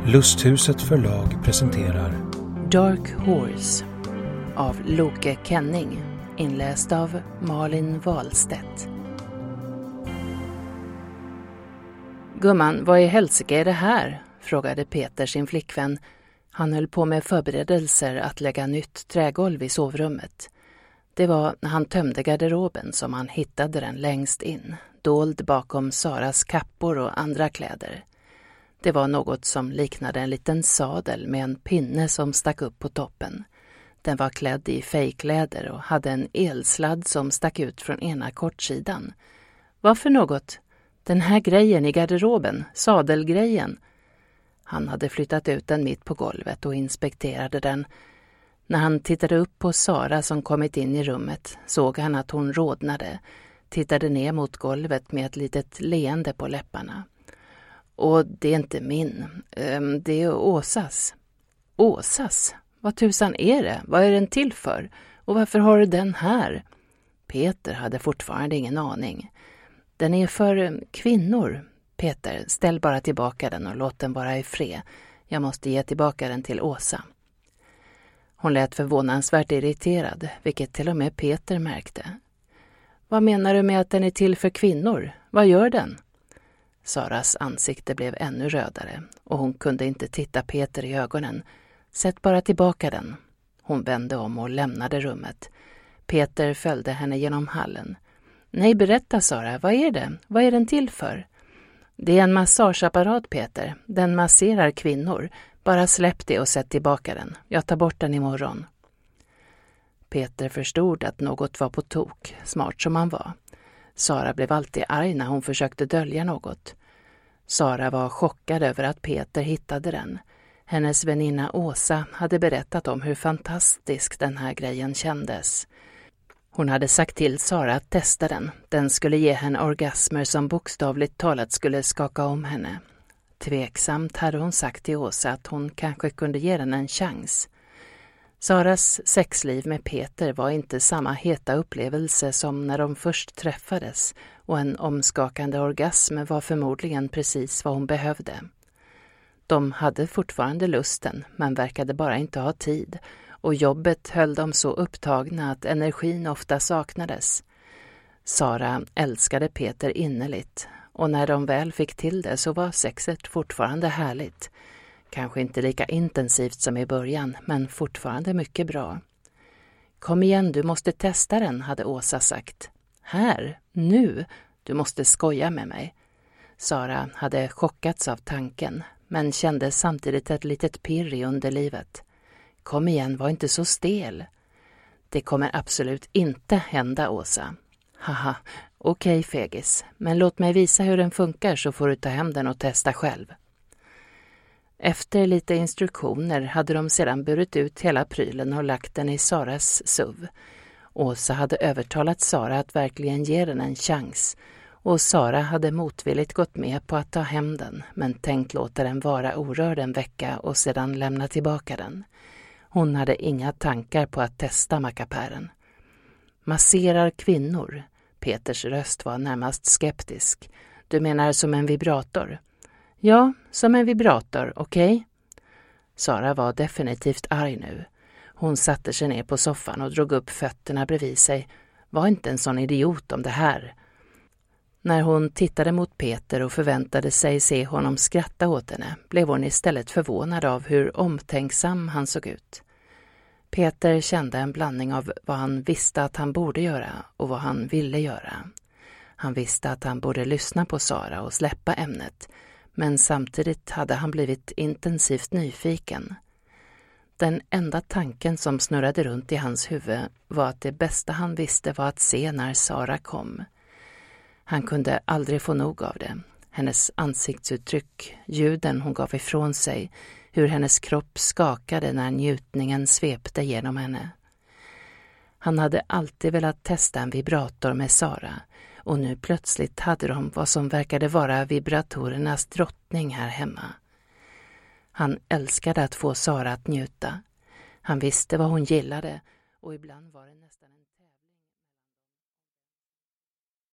Lusthuset förlag presenterar Dark Horse av Loke Kenning, inläst av Malin Wahlstedt. Gumman, vad i helsike är det här? Frågade Peter sin flickvän. Han höll på med förberedelser att lägga nytt trägolv i sovrummet. Det var när han tömde garderoben som han hittade den längst in, dold bakom Saras kappor och andra kläder. Det var något som liknade en liten sadel med en pinne som stack upp på toppen. Den var klädd i fejkläder och hade en elsladd som stack ut från ena kortsidan. Vad för något? Den här grejen i garderoben, sadelgrejen. Han hade flyttat ut den mitt på golvet och inspekterade den. När han tittade upp på Sara som kommit in i rummet såg han att hon rodnade, tittade ner mot golvet med ett litet leende på läpparna. Och det är inte min, det är Åsas. Åsas? Vad tusan är det? Vad är den till för? Och varför har du den här? Peter hade fortfarande ingen aning. Den är för kvinnor. Peter, ställ bara tillbaka den och låt den vara i fred. Jag måste ge tillbaka den till Åsa. Hon lät förvånansvärt irriterad, vilket till och med Peter märkte. Vad menar du med att den är till för kvinnor? Vad gör den? Saras ansikte blev ännu rödare och hon kunde inte titta Peter i ögonen. Sätt bara tillbaka den. Hon vände om och lämnade rummet. Peter följde henne genom hallen. Nej, berätta Sara, vad är det? Vad är den till för? Det är en massageapparat, Peter. Den masserar kvinnor. Bara släpp det och sätt tillbaka den. Jag tar bort den imorgon. Peter förstod att något var på tok, smart som han var. Sara blev alltid arg när hon försökte dölja något. Sara var chockad över att Peter hittade den. Hennes väninna Åsa hade berättat om hur fantastisk den här grejen kändes. Hon hade sagt till Sara att testa den. Den skulle ge henne orgasmer som bokstavligt talat skulle skaka om henne. Tveksamt hade hon sagt till Åsa att hon kanske kunde ge den en chans. Saras sexliv med Peter var inte samma heta upplevelse som när de först träffades och en omskakande orgasm var förmodligen precis vad hon behövde. De hade fortfarande lusten men verkade bara inte ha tid och jobbet höll dem så upptagna att energin ofta saknades. Sara älskade Peter innerligt och när de väl fick till det så var sexet fortfarande härligt. Kanske inte lika intensivt som i början, men fortfarande mycket bra. Kom igen, du måste testa den, hade Åsa sagt. Här? Nu? Du måste skoja med mig. Sara hade chockats av tanken, men kände samtidigt ett litet pirr i underlivet. Kom igen, var inte så stel. Det kommer absolut inte hända, Åsa. Haha, okej fegis, men låt mig visa hur den funkar så får du ta hem den och testa själv. Efter lite instruktioner hade de sedan burit ut hela prylen och lagt den i Saras SUV. Åsa hade övertalat Sara att verkligen ge den en chans och Sara hade motvilligt gått med på att ta hem den men tänkt låta den vara orörd en vecka och sedan lämna tillbaka den. Hon hade inga tankar på att testa mackapären. Masserar kvinnor? Peters röst var närmast skeptisk. Du menar som en vibrator? Ja, som en vibrator, okej? Sara var definitivt arg nu. Hon satte sig ner på soffan och drog upp fötterna bredvid sig. Var inte en sån idiot om det här. När hon tittade mot Peter och förväntade sig se honom skratta åt henne blev hon istället förvånad av hur omtänksam han såg ut. Peter kände en blandning av vad han visste att han borde göra och vad han ville göra. Han visste att han borde lyssna på Sara och släppa ämnet, men samtidigt hade han blivit intensivt nyfiken. Den enda tanken som snurrade runt i hans huvud var att det bästa han visste var att se när Sara kom. Han kunde aldrig få nog av det. Hennes ansiktsuttryck, ljuden hon gav ifrån sig, hur hennes kropp skakade när njutningen svepte genom henne. Han hade alltid velat testa en vibrator med Sara och nu plötsligt hade de vad som verkade vara vibratorernas drottning här hemma. Han älskade att få Sara att njuta. Han visste vad hon gillade och ibland var det nästan en